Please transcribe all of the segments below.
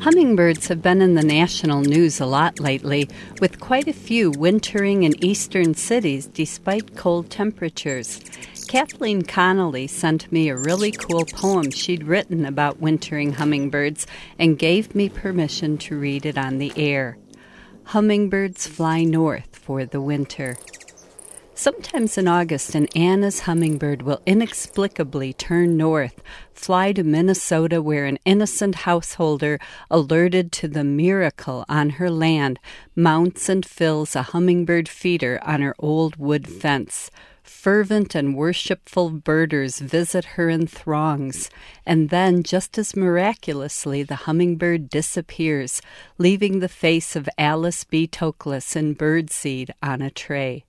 Hummingbirds have been in the national news a lot lately, with quite a few wintering in eastern cities despite cold temperatures. Kathleen Connolly sent me a really cool poem she'd written about wintering hummingbirds and gave me permission to read it on the air. Hummingbirds fly north for the winter. Sometimes in August, an Anna's hummingbird will inexplicably turn north, fly to Minnesota where an innocent householder, alerted to the miracle on her land, mounts and fills a hummingbird feeder on her old wood fence. Fervent and worshipful birders visit her in throngs, and then, just as miraculously, the hummingbird disappears, leaving the face of Alice B. Toklas in birdseed on a tray.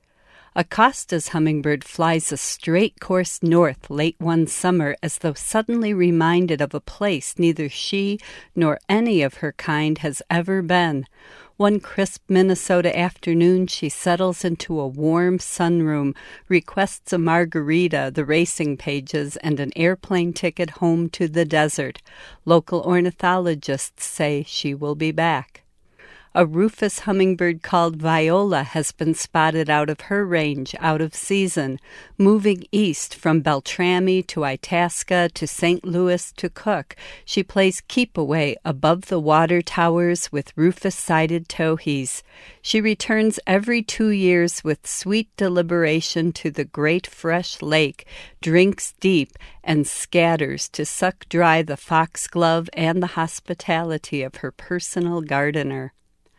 Acosta's hummingbird flies a straight course north late one summer as though suddenly reminded of a place neither she nor any of her kind has ever been. One crisp Minnesota afternoon, she settles into a warm sunroom, requests a margarita, the racing pages, and an airplane ticket home to the desert. Local ornithologists say she will be back. A rufous hummingbird called Viola has been spotted out of her range, out of season, moving east from Beltrami to Itasca to St. Louis to Cook. She plays keep away above the water towers with rufous-sided towhees. She returns every 2 years with sweet deliberation to the great fresh lake, drinks deep, and scatters to suck dry the foxglove and the hospitality of her personal gardener.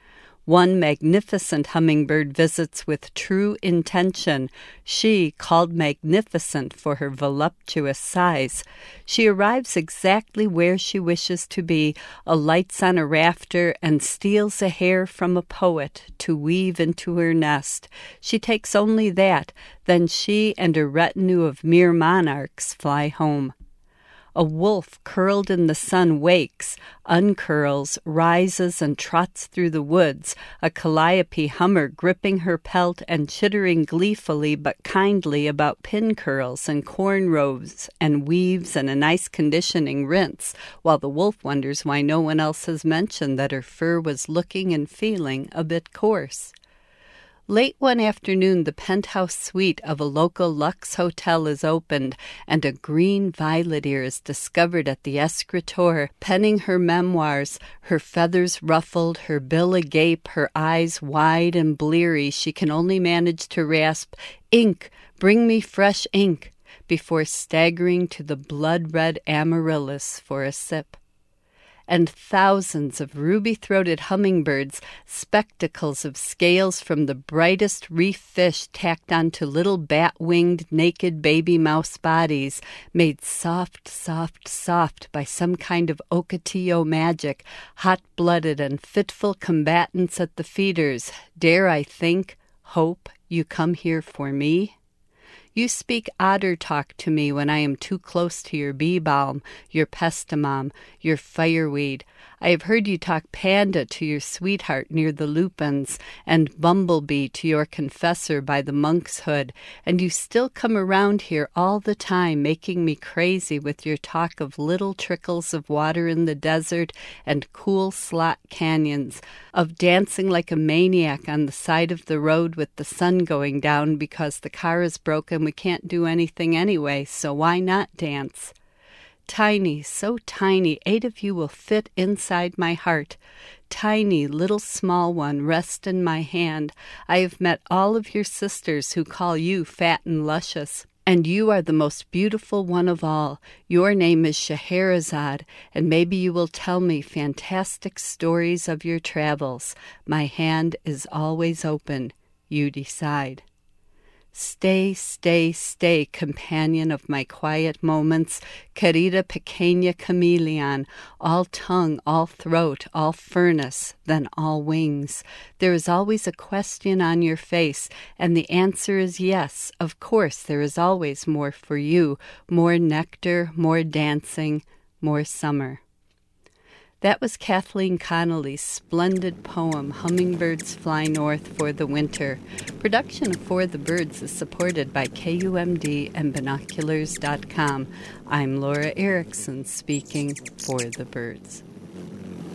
One magnificent hummingbird visits with true intention, she called magnificent for her voluptuous size. She arrives exactly where she wishes to be, alights on a rafter, and steals a hair from a poet to weave into her nest. She takes only that, then she and a retinue of mere monarchs fly home. A wolf curled in the sun wakes, uncurls, rises, and trots through the woods, a calliope hummer gripping her pelt and chittering gleefully but kindly about pin curls and corn rows and weaves and a nice conditioning rinse, while the wolf wonders why no one else has mentioned that her fur was looking and feeling a bit coarse. Late one afternoon, the penthouse suite of a local luxe hotel is opened, and a green violet ear is discovered at the escritoire, penning her memoirs, her feathers ruffled, her bill agape, her eyes wide and bleary. She can only manage to rasp, "Ink, bring me fresh ink," before staggering to the blood-red amaryllis for a sip. And thousands of ruby-throated hummingbirds, spectacles of scales from the brightest reef fish tacked onto little bat-winged naked baby mouse bodies, made soft, soft, soft by some kind of Ocotillo magic, hot-blooded and fitful combatants at the feeders. Dare I think, hope, you come here for me? You speak otter talk to me when I am too close to your bee balm, your pestamom, your fireweed. I have heard you talk panda to your sweetheart near the lupins, and bumblebee to your confessor by the monk's hood, and you still come around here all the time, making me crazy with your talk of little trickles of water in the desert and cool slot canyons, of dancing like a maniac on the side of the road with the sun going down because the car is broken. We can't do anything anyway, so why not dance? Tiny, so tiny, 8 of you will fit inside my heart. Tiny, little small one, rest in my hand. I have met all of your sisters who call you fat and luscious. And you are the most beautiful one of all. Your name is Scheherazade, and maybe you will tell me fantastic stories of your travels. My hand is always open. You decide. Stay, stay, stay, companion of my quiet moments, querida pequeña chameleon, all tongue, all throat, all furnace, then all wings. There is always a question on your face, and the answer is yes. Of course, there is always more for you, more nectar, more dancing, more summer. That was Kathleen Connolly's splendid poem, Hummingbirds Fly North for the Winter. Production of For the Birds is supported by KUMD and Binoculars.com. I'm Laura Erickson speaking for the birds.